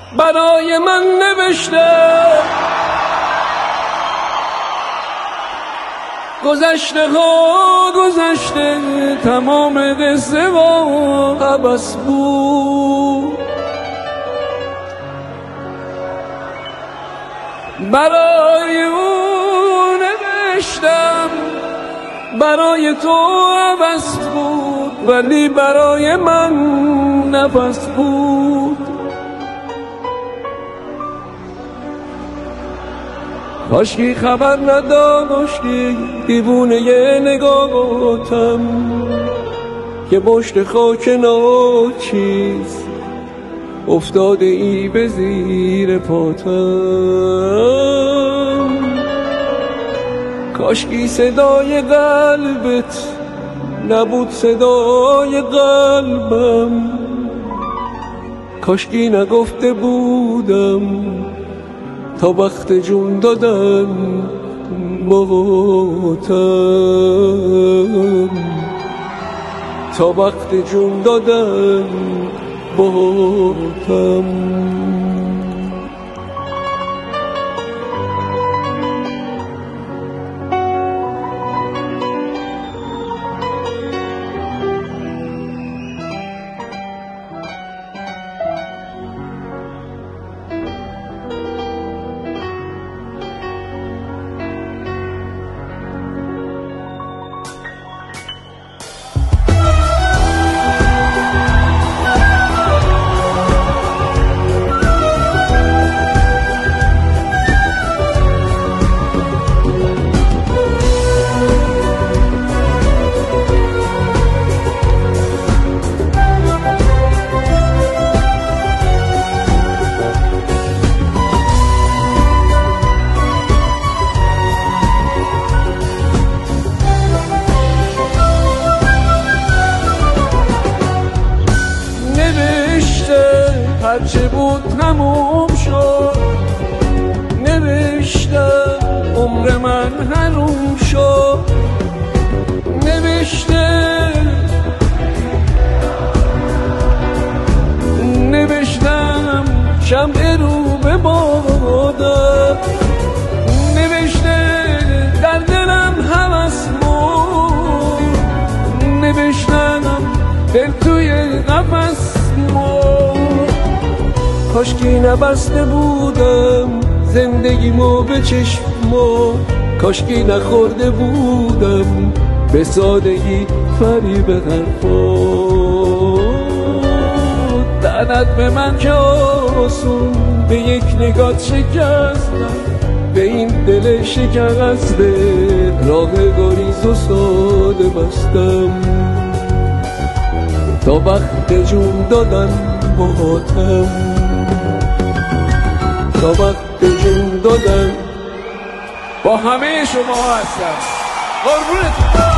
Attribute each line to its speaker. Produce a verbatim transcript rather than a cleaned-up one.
Speaker 1: برای من نوشته، گذشته ها گذشته، تمام قصه و عبث بود. برای اون نوشتم، برای تو عبث بود، ولی برای من نفس بود. کاشکی خبر نداشتی دیوونه ی نگاهاتم که پشت خاک ناچیز افتاده ای به زیر پاتم. کاشکی صدای قلبت نبود صدای قلبم، کاشکی نگفته بودم تا وقت جون دادن باهاتم، تا وقت جون دادن باهاتم. هرچه بود تموم شد، نوشتم عمر من حروم شد. نوشته نوشتم شمع رو به بادم، نوشته در دلم هوس بود، نوشتم دل توی قفس بود. کاشکی نبسته بودم زندگیمو به چشمو، کاشکی نخورده بودم به سادگی فریب حرفات. لعنت به من که آسون به یک نگات شکستم، به این دل شکسته راه گریز و ساده بستم. تا وقت جون دادن باهاتم، تا وقت جون دادن با همه شما هستم. قربونتون.